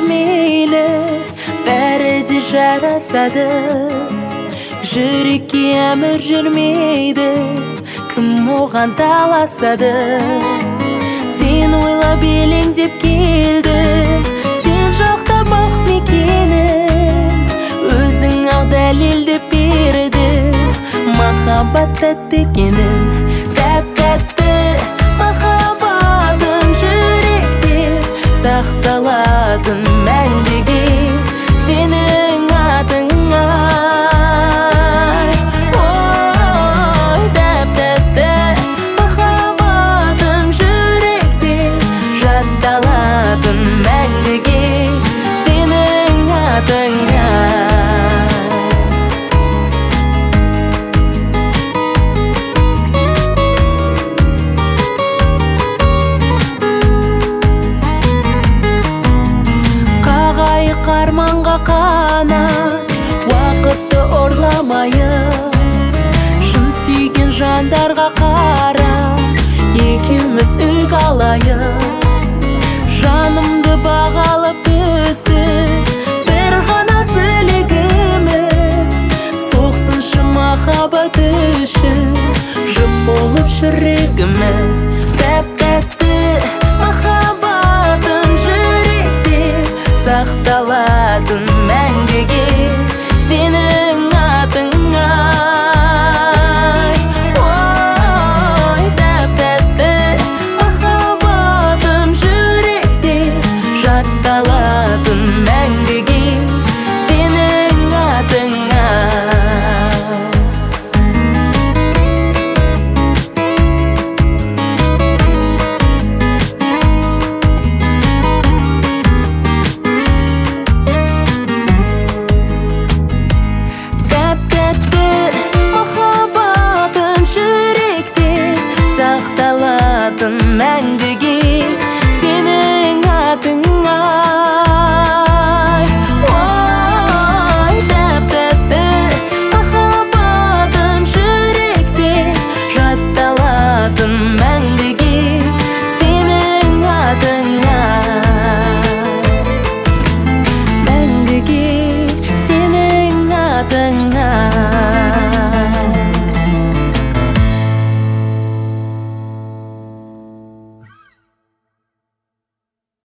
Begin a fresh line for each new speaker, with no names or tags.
мейлі, бәрі де жарасады. Жүрекке әмір жүрмейді, кім оған таласады. Сен ойлап елеңдеп келді, сен жоқта бақ мекенім. Өзің ақ дәлелдеп берді, махаббат тәтті екенін. Тәп-тәтті махаббатым жүректе сақталатын мәңгіге, сенің атыңа. Ой, тәп-тәтті махаббатым жүректе жатталатын мәңгіге, сенің атыңа. Арманға қанат, уақытты орламайық, шын сүйген жандарға қара, екеуміз үлгі алайық. Жанымды бағалап түсіп, бір ғана тілегіміз, соқсыншы махаббат үшін, жұп болып жүрегіміз. Тәп-тәтті махаббатым жүректе сақталатын мәңгіге, сені